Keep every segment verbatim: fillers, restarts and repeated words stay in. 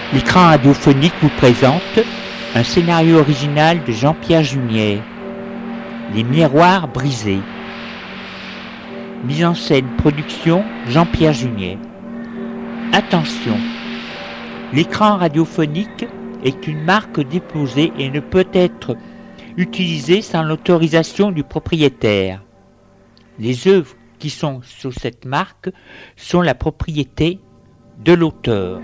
L'écran radiophonique vous présente un scénario original de Jean-Pierre Junier, Les miroirs brisés. Mise en scène, production Jean-Pierre Junier. Attention, l'écran radiophonique est une marque déposée et ne peut être utilisé sans l'autorisation du propriétaire. Les œuvres qui sont sous cette marque sont la propriété de l'auteur.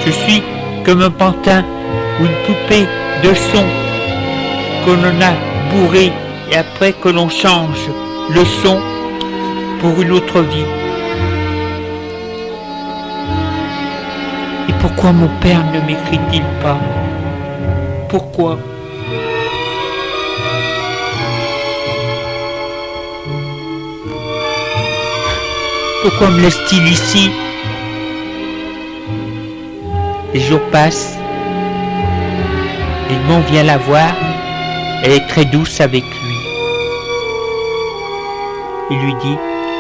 Je suis comme un pantin ou une poupée de son que l'on a bourré et après que l'on change le son pour une autre vie. Et pourquoi mon père ne m'écrit-il pas? Pourquoi? Pourquoi me laisse-t-il ici? Les jours passent. Edmond vient la voir. Elle est très douce avec lui. Il lui dit: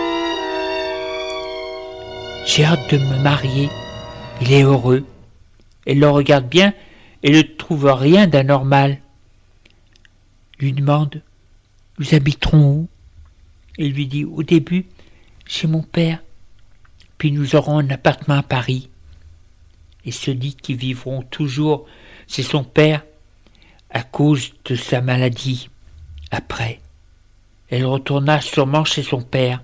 j'ai hâte de me marier. Il est heureux. Elle le regarde bien et ne trouve rien d'anormal. Lui demande: nous habiterons où? Il lui dit: au début, chez mon père, puis nous aurons un appartement à Paris. Et se dit qu'ils vivront toujours chez son père à cause de sa maladie. Après, elle retourna sûrement chez son père.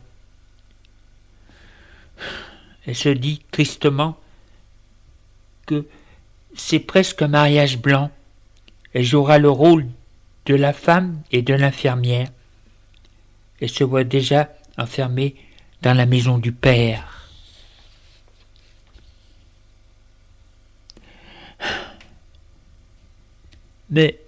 Elle se dit tristement que c'est presque un mariage blanc. Elle jouera le rôle de la femme et de l'infirmière. Elle se voit déjà enfermée dans la maison du père. Mais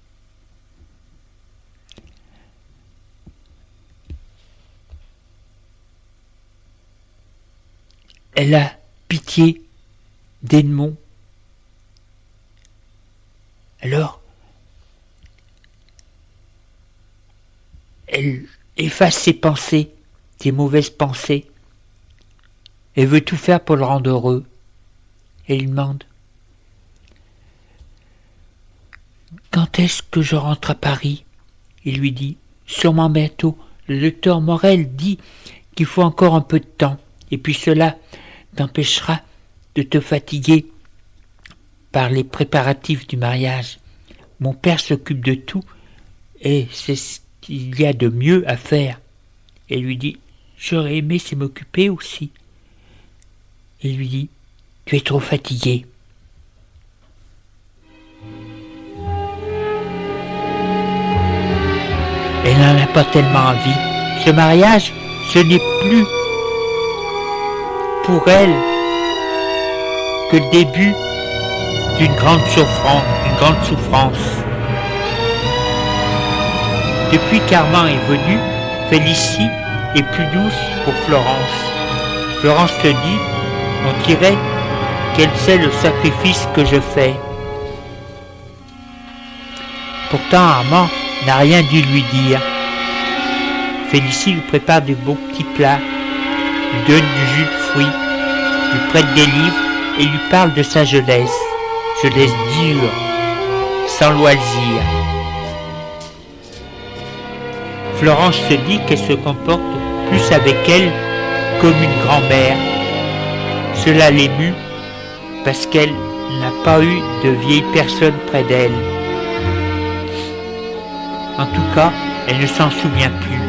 elle a pitié d'Edmond. Alors, elle efface ses pensées, ses mauvaises pensées. Elle veut tout faire pour le rendre heureux. Elle lui demande: quand est-ce que je rentre à Paris? Il lui dit: sûrement bientôt. Le docteur Morel dit qu'il faut encore un peu de temps, et puis cela t'empêchera de te fatiguer par les préparatifs du mariage. Mon père s'occupe de tout, et c'est ce qu'il y a de mieux à faire. Elle lui dit: j'aurais aimé s'y m'occuper aussi. Il lui dit: tu es trop fatigué. Elle n'en a pas tellement envie. Ce mariage, ce n'est plus pour elle que le début d'une grande souffrance, d'une grande souffrance. Depuis qu'Armand est venu, Félicie est plus douce pour Florence. Florence se dit: on dirait qu'elle sait le sacrifice que je fais. Pourtant, Armand n'a rien dû lui dire. Félicie lui prépare de beaux petits plats, lui donne du jus de fruits, lui prête des livres et lui parle de sa jeunesse, jeunesse dure, sans loisir. Florence se dit qu'elle se comporte plus avec elle comme une grand-mère. Cela l'émut parce qu'elle n'a pas eu de vieille personne près d'elle. En tout cas, elle ne s'en souvient plus.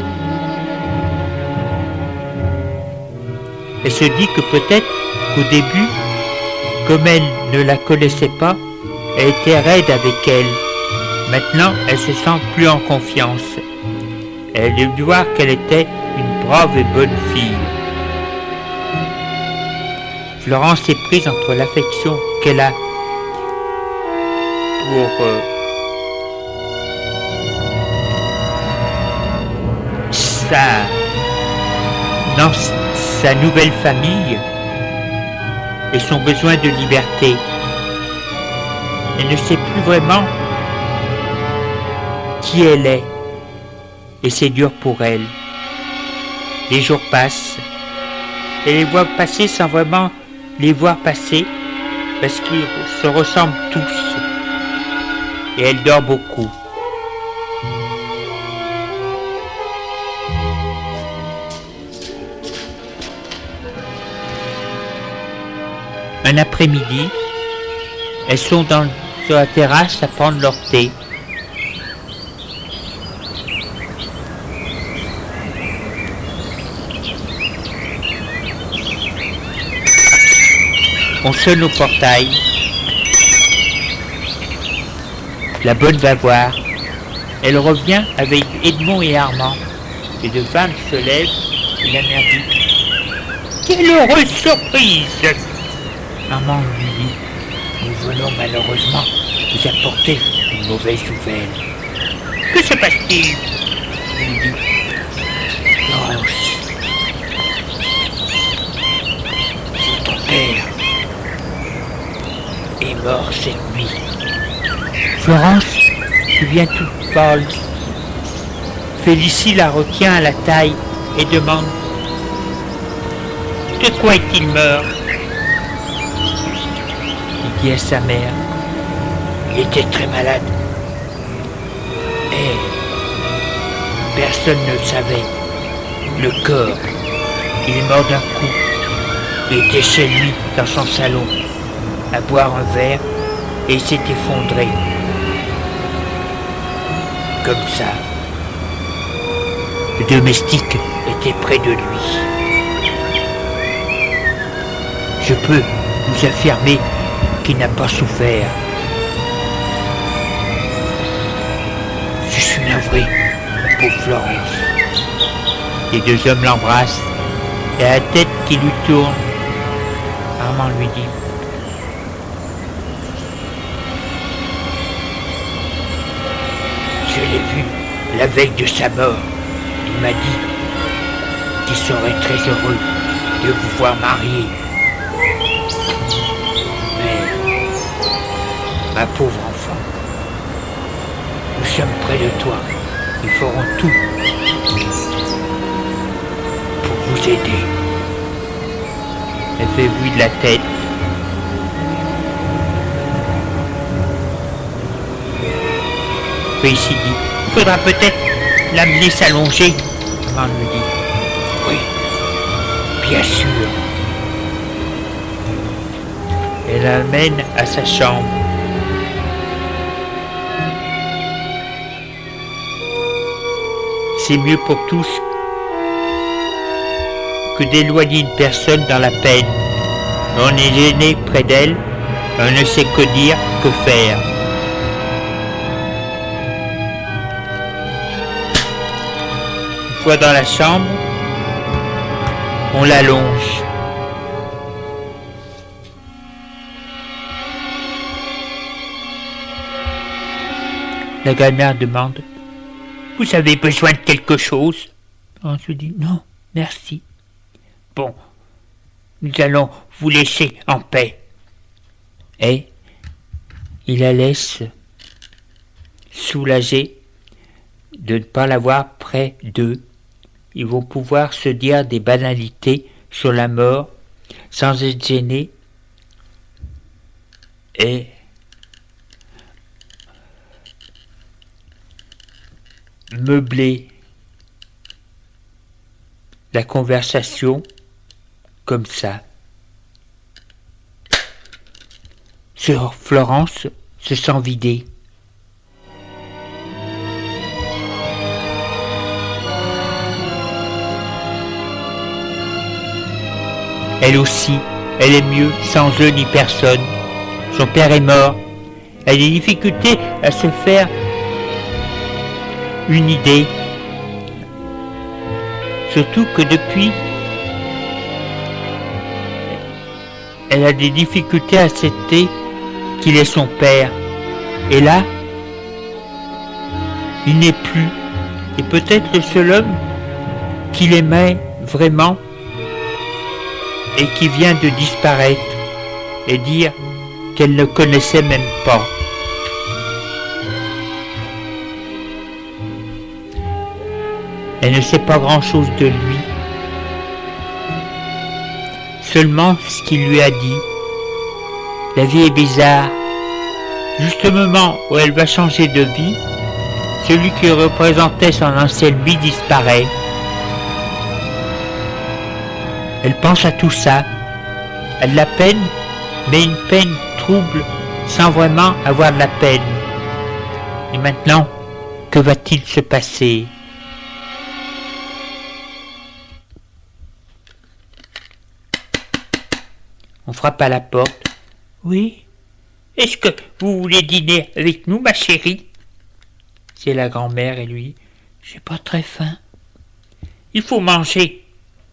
Elle se dit que peut-être qu'au début, comme elle ne la connaissait pas, elle était raide avec elle. Maintenant, elle se sent plus en confiance. Elle a dû voir qu'elle était une brave et bonne fille. Florence est prise entre l'affection qu'elle a pour euh, sa, dans sa nouvelle famille et son besoin de liberté. Elle ne sait plus vraiment qui elle est et c'est dur pour elle. Les jours passent. Elle les voit passer sans vraiment les voir passer parce qu'ils se ressemblent tous et elle dort beaucoup. Un après-midi, elles sont dans, sur la terrasse à prendre leur thé. On sonne au portail. La bonne va voir. Elle revient avec Edmond et Armand. Les deux femmes se lèvent et la mère dit « Quelle heureuse surprise !» Armand lui dit « Nous venons malheureusement vous apporter une mauvaise nouvelle. » « Que se passe-t-il » Il lui dit « Florence, votre père est mort cette nuit. » Florence devient toute folle. Félicie la retient à la taille et demande « De quoi est-il mort ?» Il dit à sa mère « Il était très malade. Et personne ne le savait. Le corps, il est mort d'un coup. Il était chez lui, dans son salon, à boire un verre, et il s'est effondré. Comme ça. Le domestique était près de lui. Je peux vous affirmer qu'il n'a pas souffert. Je suis navré, pauvre Florence. Les deux hommes l'embrassent et à la tête qui lui tourne, Armand lui dit « Je l'ai vu la veille de sa mort. Il m'a dit qu'il serait très heureux de vous voir marier. Mais, ma pauvre enfant, nous sommes près de toi. Nous ferons tout pour vous aider. » Elle fait oui de la tête. Félicie dit « Il faudra peut-être l'amener s'allonger. » Armand lui dit « Oui, bien sûr. » Elle l'amène à sa chambre. C'est mieux pour tous que d'éloigner une personne dans la peine. On est gêné près d'elle, on ne sait que dire, que faire. Une fois dans la chambre, on l'allonge. La grand-mère demande « Vous avez besoin de quelque chose ?» On se dit « Non, merci. » Bon, nous allons vous laisser en paix. Et il la laisse soulagée de ne pas l'avoir près d'eux. Ils vont pouvoir se dire des banalités sur la mort sans être gênés et meubler la conversation comme ça. Sœur Florence se sent vidée. Elle aussi, elle est mieux sans eux ni personne. Son père est mort. Elle a des difficultés à se faire une idée. Surtout que depuis, elle a des difficultés à accepter qu'il est son père. Et là, il n'est plus. Et peut-être le seul homme qu'il aimait vraiment et qui vient de disparaître et dire qu'elle ne connaissait même pas. Elle ne sait pas grand-chose de lui. Seulement ce qu'il lui a dit. La vie est bizarre. Juste au moment où elle va changer de vie, celui qui représentait son ancienne vie disparaît. Elle pense à tout ça. Elle a de la peine, mais une peine trouble sans vraiment avoir de la peine. Et maintenant, que va-t-il se passer ? On frappe à la porte. Oui. Est-ce que vous voulez dîner avec nous, ma chérie? C'est la grand-mère et lui. J'ai pas très faim. Il faut manger.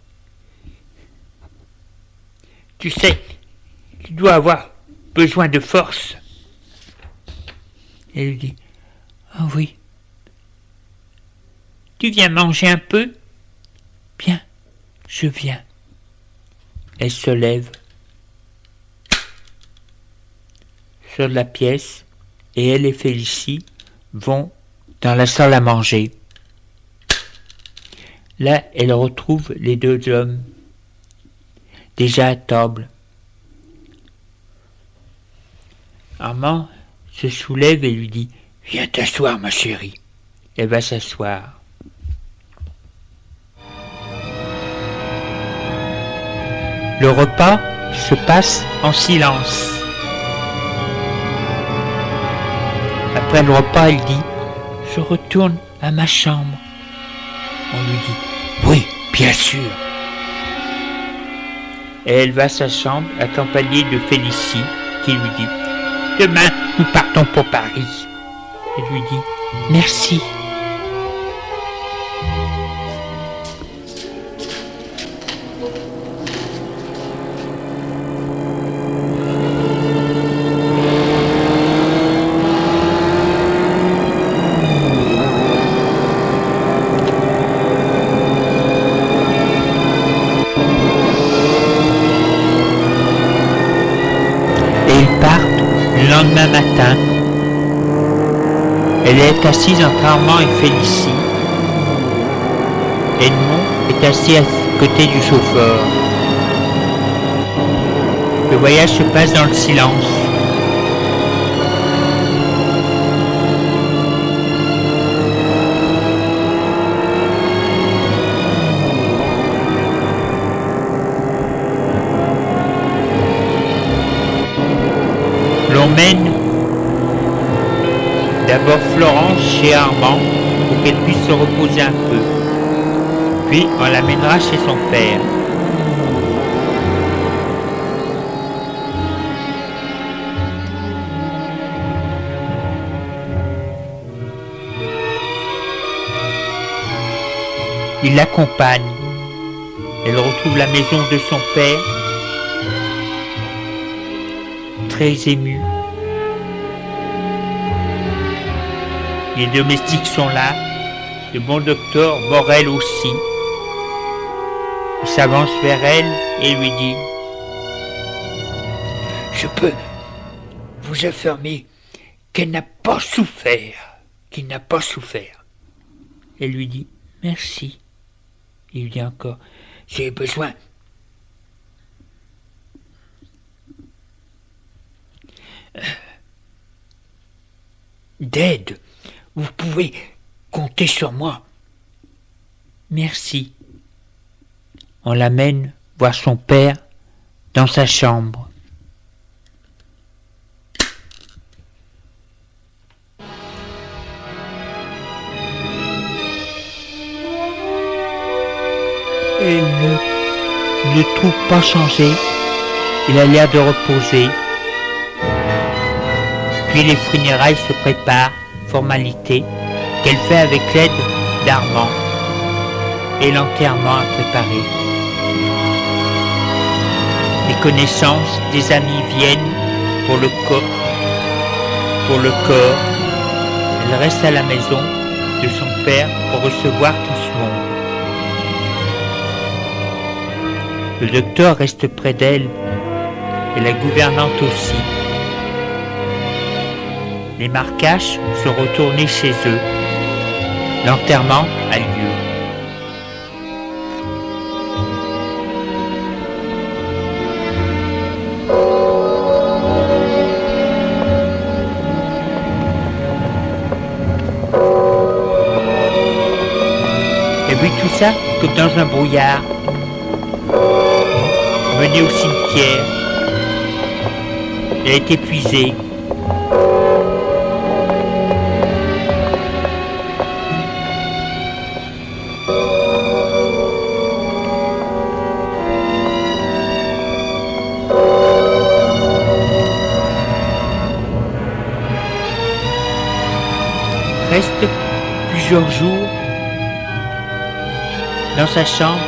Tu sais, tu dois avoir besoin de force. Elle lui dit, ah oh oui. Tu viens manger un peu? Bien, je viens. Elle se lève, sort de la pièce, et elle et Félicie vont dans la salle à manger. Là, elle retrouve les deux hommes, déjà à table. Armand se soulève et lui dit « Viens t'asseoir, ma chérie. » Elle va s'asseoir. Le repas se passe en silence. Après le repas, elle dit « Je retourne à ma chambre. » On lui dit « Oui, bien sûr. » Et elle va à sa chambre, accompagnée de Félicie, qui lui dit « Demain, nous partons pour Paris. » Elle lui dit « Merci. » Le lendemain matin, elle est assise entre Armand et Félicie. Edmond est assis à côté du chauffeur. Le voyage se passe dans le silence. L'on mène d'abord Florence chez Armand pour qu'elle puisse se reposer un peu. Puis on l'amènera chez son père. Il l'accompagne. Elle retrouve la maison de son père, très émue. Les domestiques sont là, le bon docteur Morel aussi. Il s'avance vers elle et lui dit « Je peux vous affirmer qu'elle n'a pas souffert, qu'il n'a pas souffert. » Elle lui dit « Merci. » Il lui dit encore « J'ai besoin d'aide. Vous pouvez compter sur moi. » Merci. On l'amène voir son père dans sa chambre. Elle ne le trouve pas changé. Il a l'air de reposer. Puis les funérailles se préparent, formalité, qu'elle fait avec l'aide d'Armand. Et l'enterrement à préparer. Les connaissances, des amis viennent pour le corps. Pour le corps. Elle reste à la maison de son père pour recevoir tout ce monde. Le docteur reste près d'elle et la gouvernante aussi. Les Marcache sont retournés chez eux. L'enterrement a lieu. Et puis tout ça comme dans un brouillard. Menée au cimetière. Elle est épuisée. reste plusieurs jours dans sa chambre.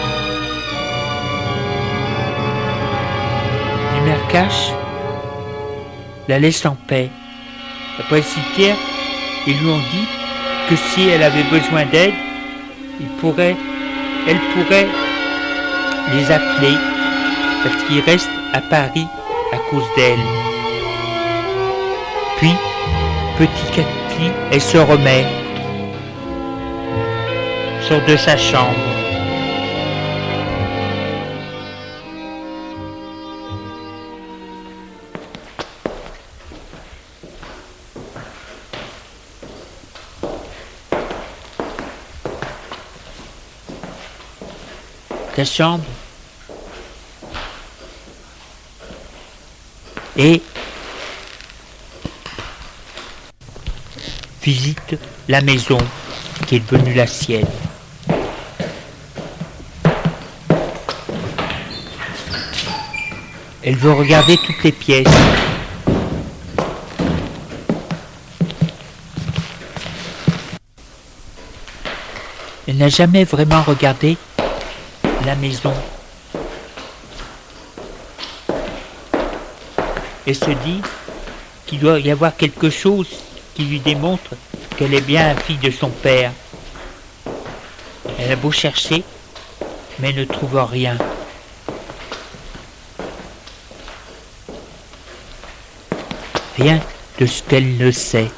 Les mères caches la laissent en paix. Après le cimetière, ils lui ont dit que si elle avait besoin d'aide, il pourrait, elle pourrait les appeler parce qu'ils restent à Paris à cause d'elle. Puis, petit à petit, elle se remet, sort de sa chambre. Ta chambre et visite la maison qui est devenue la sienne. Elle veut regarder toutes les pièces. Elle n'a jamais vraiment regardé la maison. Elle se dit qu'il doit y avoir quelque chose qui lui démontre qu'elle est bien la fille de son père. Elle a beau chercher, mais elle ne trouve rien. Rien de ce qu'elle ne sait.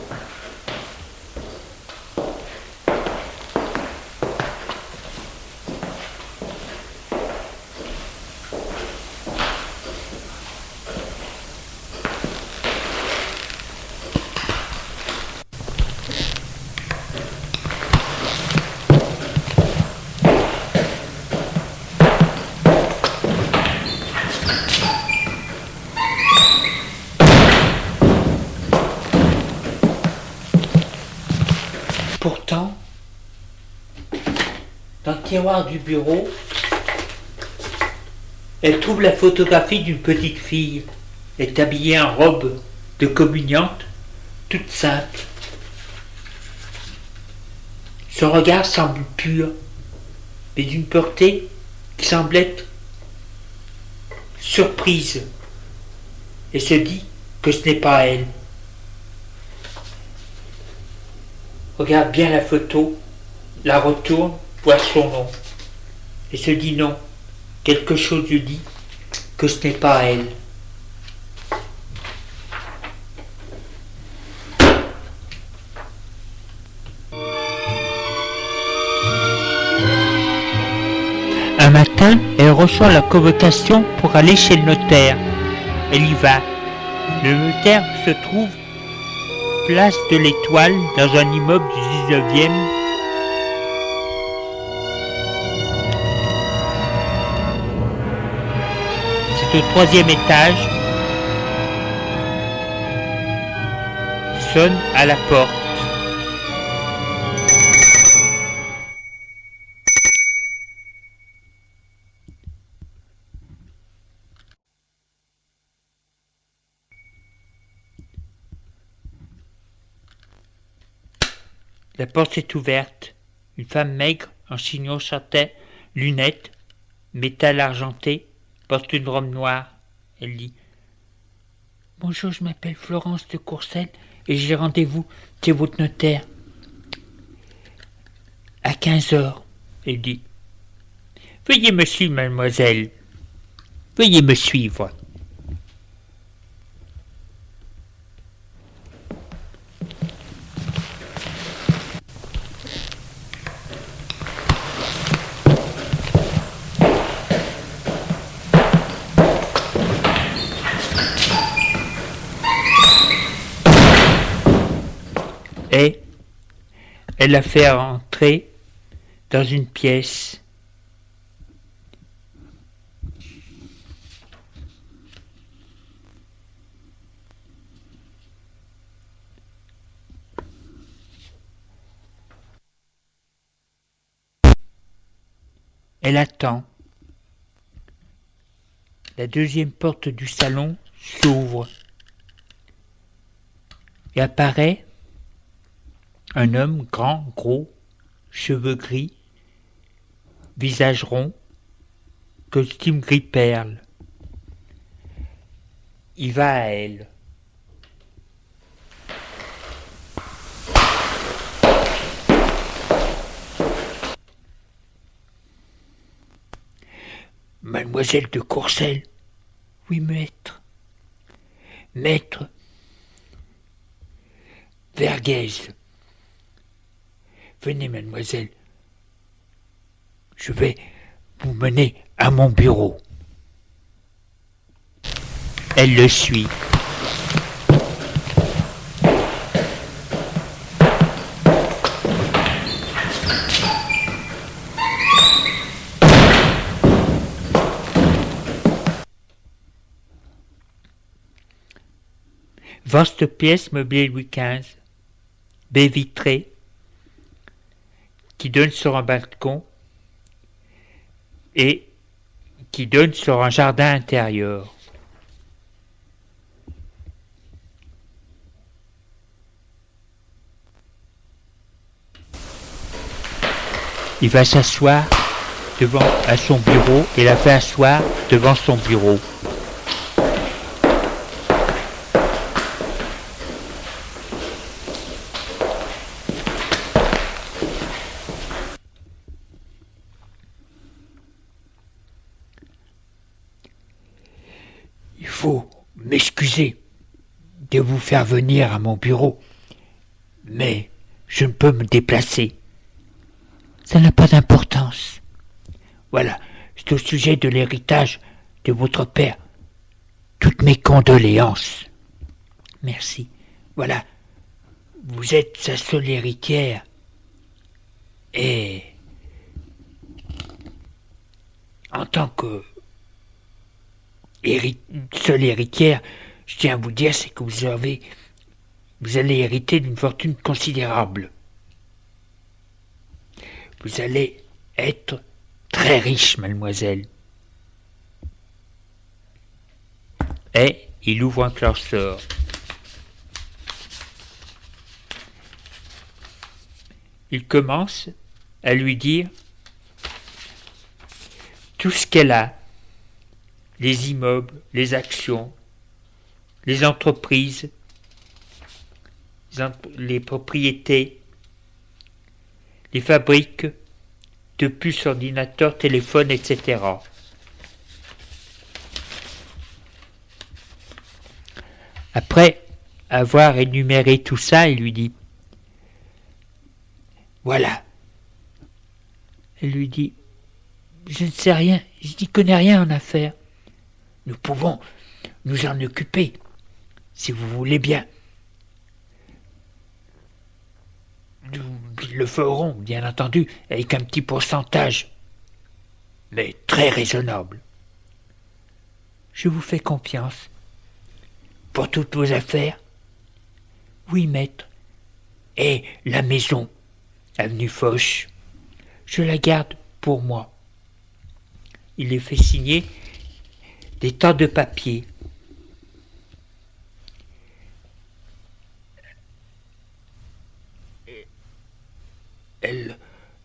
Pourtant, dans le tiroir du bureau, elle trouve la photographie d'une petite fille. Elle est habillée en robe de communiante, toute simple. Son regard semble pur, mais d'une pureté qui semble être surprise. Elle se dit que ce n'est pas elle. Regarde bien la photo, la retourne, voit son nom, et se dit non, quelque chose lui dit que ce n'est pas elle. Un matin, elle reçoit la convocation pour aller chez le notaire. Elle y va. Le notaire se trouve place de l'Étoile, dans un immeuble du dix-neuvième. C'est au troisième étage. Sonne à la porte. La porte est ouverte. Une femme maigre, en chignon chantais, lunettes, métal argenté, porte une robe noire. Elle dit « Bonjour, je m'appelle Florence de Courcelles et j'ai rendez-vous chez votre notaire. À quinze heures. » Elle dit « Veuillez me suivre, mademoiselle. Veuillez me suivre. » Et elle la fait entrer dans une pièce. Elle attend. La deuxième porte du salon s'ouvre et apparaît Un homme grand, gros, cheveux gris, visage rond, costume gris perle. Il va à elle. Mademoiselle de Courcelles. Oui, maître. Maître. Verguez. Venez, mademoiselle. Je vais vous mener à mon bureau. Elle le suit. Vaste pièce meublée Louis quinze, baie vitrée, qui donne sur un balcon et qui donne sur un jardin intérieur. Il va s'asseoir devant à son bureau et la fait asseoir devant son bureau. Il faut m'excuser de vous faire venir à mon bureau, mais je ne peux me déplacer. Ça n'a pas d'importance. Voilà, c'est au sujet de l'héritage de votre père. Toutes mes condoléances. Merci. Voilà, vous êtes sa seule héritière. Et en tant que héri- seule héritière, je tiens à vous dire, c'est que vous avez, vous allez hériter d'une fortune considérable. Vous allez être très riche, mademoiselle. Et il ouvre un classeur. Il commence à lui dire tout ce qu'elle a, les immeubles, les actions, les entreprises, les propriétés, les fabriques de puces, ordinateurs, téléphones, et cetera. Après avoir énuméré tout ça, il lui dit « Voilà. » Elle lui dit « Je ne sais rien, je n'y connais rien en affaires. Nous pouvons nous en occuper, si vous voulez bien. Nous le ferons, bien entendu, avec un petit pourcentage, mais très raisonnable. Je vous fais confiance. Pour toutes vos affaires? Oui, maître. Et la maison, avenue Foch, je la garde pour moi. Il les fait signer des tas de papiers. Elle,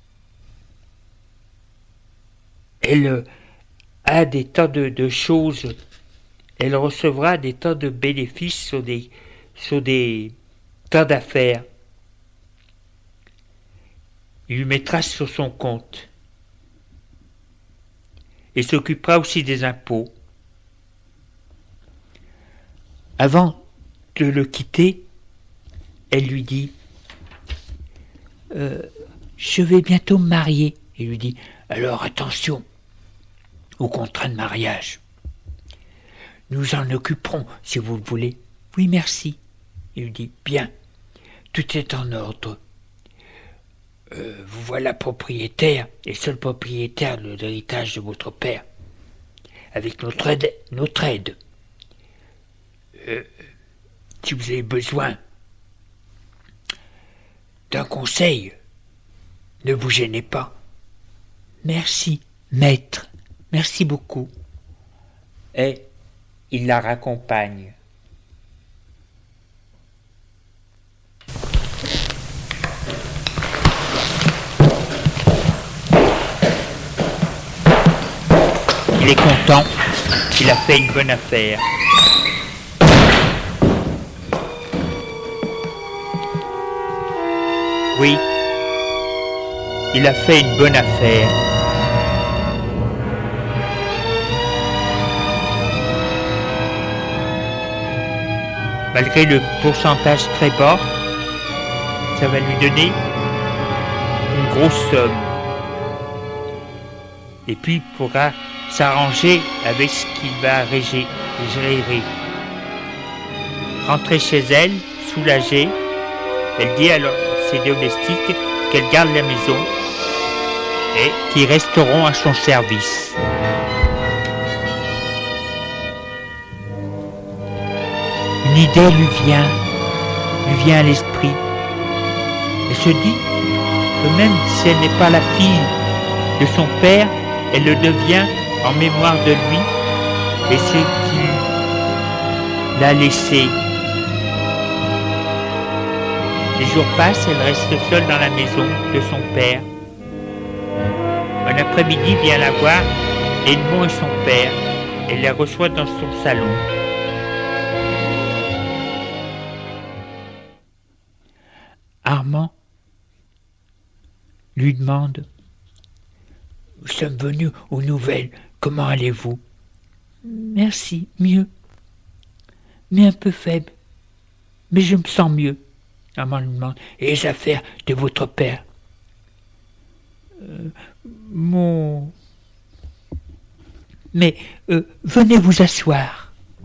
elle a des tas de, de choses. Elle recevra des tas de bénéfices sur des, sur des tas d'affaires. Il lui mettra sur son compte. Et s'occupera aussi des impôts. Avant de le quitter, elle lui dit euh, « Je vais bientôt me marier. » Il lui dit « Alors attention au contrat de mariage. Nous en occuperons si vous le voulez. » « Oui, merci. » Il lui dit « Bien, tout est en ordre. Euh, vous voilà propriétaire et seul propriétaire de l'héritage de votre père. Avec notre aide, notre aide. Euh, si vous avez besoin d'un conseil, ne vous gênez pas. » Merci, maître. Merci beaucoup. Et il la raccompagne. il est content, il a fait une bonne affaire. Oui, il a fait une bonne affaire. Malgré le pourcentage très bas, ça va lui donner une grosse somme. Et puis il pourra s'arranger avec ce qu'il va gérer. Rentrer chez elle, soulagée, elle dit alors à ses domestiques qu'elle garde la maison et qu'ils resteront à son service. Une idée lui vient, lui vient à l'esprit. Elle se dit que même si elle n'est pas la fille de son père, elle le devient en mémoire de lui et c'est qu'il l'a laissé. Les jours passent, elle reste seule dans la maison de son père. Un après-midi vient la voir Edmond et son père. Elle les reçoit dans son salon. Armand lui demande « Nous sommes venus aux nouvelles, comment allez-vous ?»« Merci, mieux, mais un peu faible, mais je me sens mieux. » Armand lui demande « Et les affaires de votre père ?»« euh, Mon... Mais euh, venez vous asseoir. »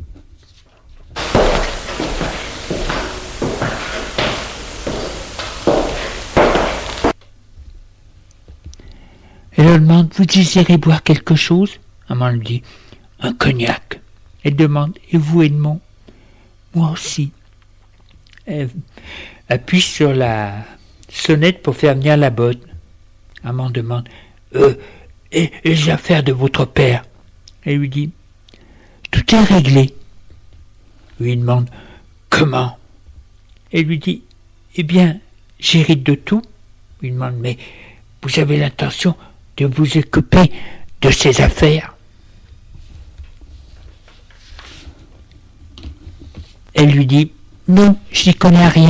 Elle demande « Vous désirez boire quelque chose ?» Armand lui dit « Un cognac. » Elle demande « Et vous, Edmond ?»« Moi aussi. » Elle appuie sur la sonnette pour faire venir la bonne. Armand demande euh, « Et les affaires de votre père ?» Elle lui dit « Tout est réglé. » Lui demande « Comment ?» Elle lui dit « Eh bien, j'hérite de tout. » Lui demande « Mais vous avez l'intention de vous occuper de ses affaires ?» Elle lui dit « Non, je n'y connais rien. »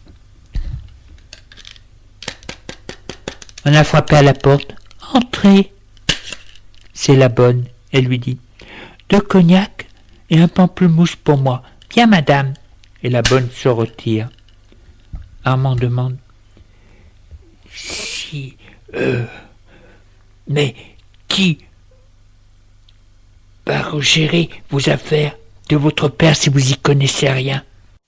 On a frappé à la porte. « Entrez. » C'est la bonne. Elle lui dit « Deux cognacs et un pamplemousse pour moi. Bien, madame. » Et la bonne se retire. Armand demande « Si... Euh... Mais qui va gérer vos affaires de votre père si vous y connaissez rien ?»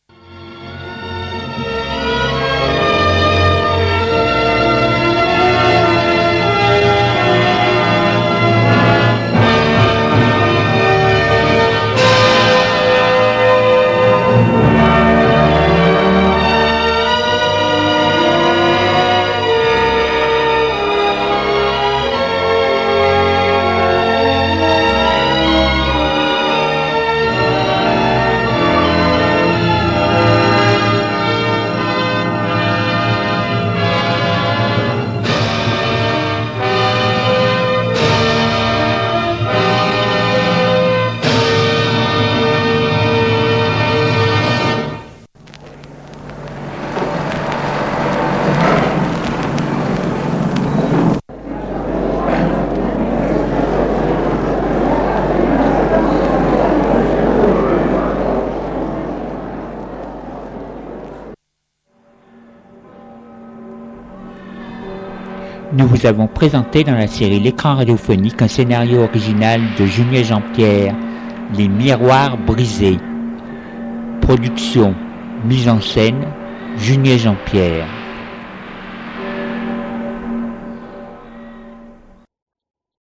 Nous vous avons présenté dans la série L'écran radiophonique un scénario original de Junier Jean-Pierre, Les miroirs brisés. Production, mise en scène, Junier Jean-Pierre.